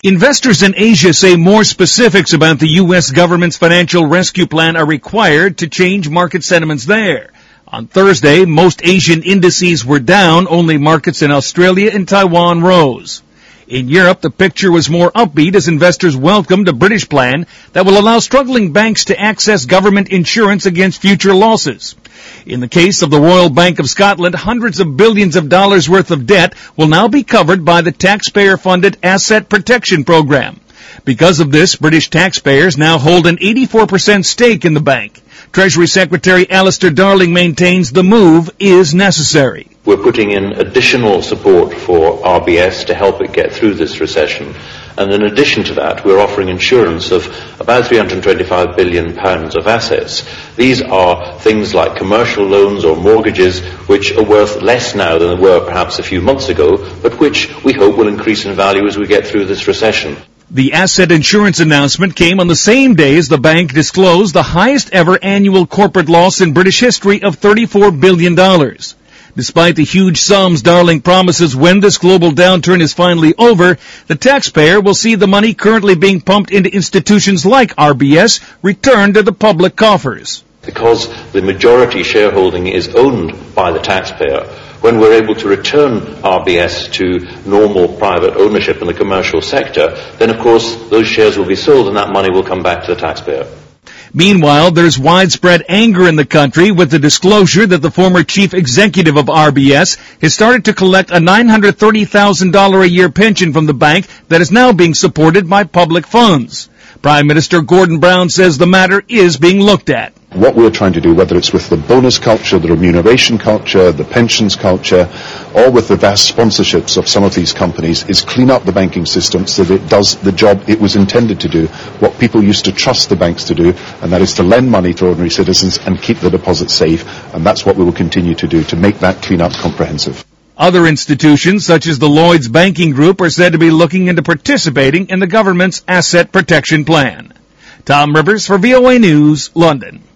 Investors in Asia say more specifics about the U.S. government's financial rescue plan are required to change market sentiments there. On Thursday, most Asian indices were down, only markets in Australia and Taiwan rose. In Europe, the picture was more upbeat as investors welcomed a British plan that will allow struggling banks to access government insurance against future losses. In the case of the Royal Bank of Scotland, hundreds of billions of dollars worth of debt will now be covered by the taxpayer-funded Asset Protection Program. Because of this, British taxpayers now hold an 84% stake in the bank. Treasury Secretary Alistair Darling maintains the move is necessary. We're putting in additional support for RBS to help it get through this recession. And in addition to that, we're offering insurance of about £325 billion of assets. These are things like commercial loans or mortgages which are worth less now than they were perhaps a few months ago, but which we hope will increase in value as we get through this recession. The asset insurance announcement came on the same day as the bank disclosed the highest ever annual corporate loss in British history of $34 billion. Despite the huge sums Darling promises when this global downturn is finally over, the taxpayer will see the money currently being pumped into institutions like RBS returned to the public coffers. Because the majority shareholding is owned by the taxpayer, when we're able to return RBS to normal private ownership in the commercial sector, then of course those shares will be sold and that money will come back to the taxpayer. Meanwhile, there's widespread anger in the country with the disclosure that the former chief executive of RBS has started to collect a $930,000 a year pension from the bank that is now being supported by public funds. Prime Minister Gordon Brown says the matter is being looked at. What we're trying to do, whether it's with the bonus culture, the remuneration culture, the pensions culture, or with the vast sponsorships of some of these companies, is clean up the banking system so that it does the job it was intended to do, what people used to trust the banks to do, and that is to lend money to ordinary citizens and keep the deposits safe. And that's what we will continue to do, to make that clean up comprehensive. Other institutions, such as the Lloyds Banking Group, are said to be looking into participating in the government's asset protection plan. Tom Rivers for VOA News, London.